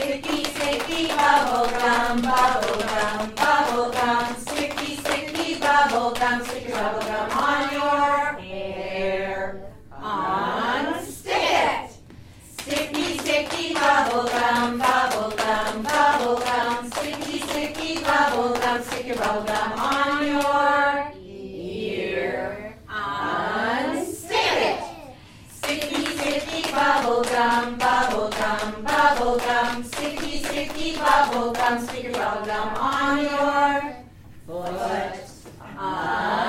Sticky, sticky bubble gum, bubble gum, bubble gum. Sticky, sticky bubble gum, stick your bubble gum on your hair. Unstick it. Sticky, sticky bubble gum, bubble gum, bubble gum. Sticky, sticky bubble gum, stick your bubble gum on your ear. Unstick it. Sticky, sticky bubble gum, bubble gum, bubble gum. Sticky, sticky bubble gum, stick your bubble gum on your foot.